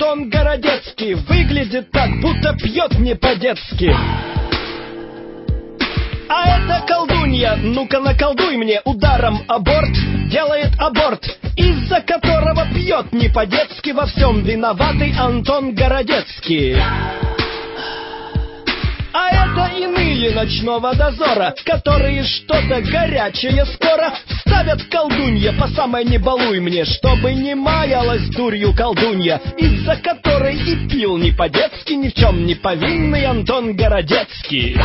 Антон Городецкий. Выглядит так, будто пьет не по-детски. А это колдунья, ну-ка наколдуй мне ударом аборт. Делает аборт, из-за которого пьет не по-детски. Во всем виноватый Антон Городецкий. А это иные ночного дозора, которые что-то горячее скоро вставят колдунья по самой не балуй мне, чтобы не маялась дурью колдунья, из-за которой и пил не по-детски ни в чем не повинный Антон Городецкий.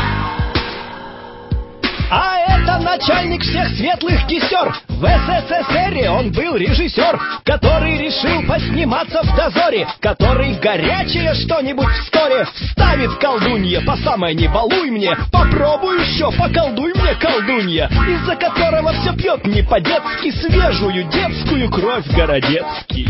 А это начальник всех светлых кисер. В СССР он был режиссер, который решил посниматься в дозоре, который горячее что-нибудь вскоре вставит колдунья по самой не балуй мне. Попробуй еще, поколдуй мне, колдунья, из-за которого все пьет не по-детски свежую детскую кровь Городецкий.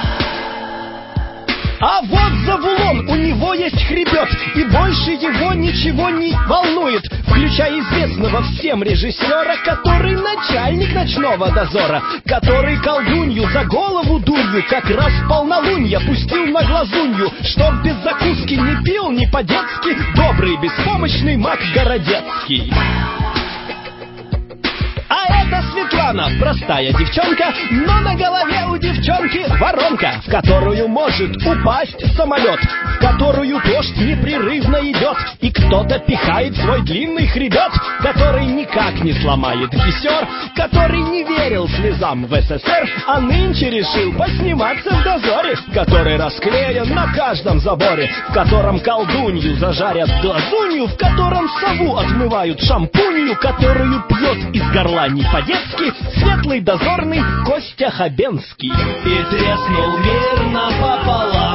А вот Завулон, у него есть хребет, и больше его ничего не волнует, включая известного всем режиссера, который начальник ночного дозора, который колдунью за голову дурью как раз полнолунья пустил на глазунью, чтоб без закуски не пил не по-детски добрый беспомощный маг Городецкий. А это Светлана, простая девчонка, но на голове у девчонки воронка, в которую может упасть самолет, в которую дождь непрерывно идет, и кто-то пихает свой длинный хребет, который никак не сломает кисер, который не верил слезам в СССР, а нынче решил посниматься в дозоре, который расклеен на каждом заборе, в котором колдунью зажарят глазунью, в котором сову отмывают шампунью, которую пьет из горла не по-детски светлый дозорный Костя Хабенский. И треснул мир напополам.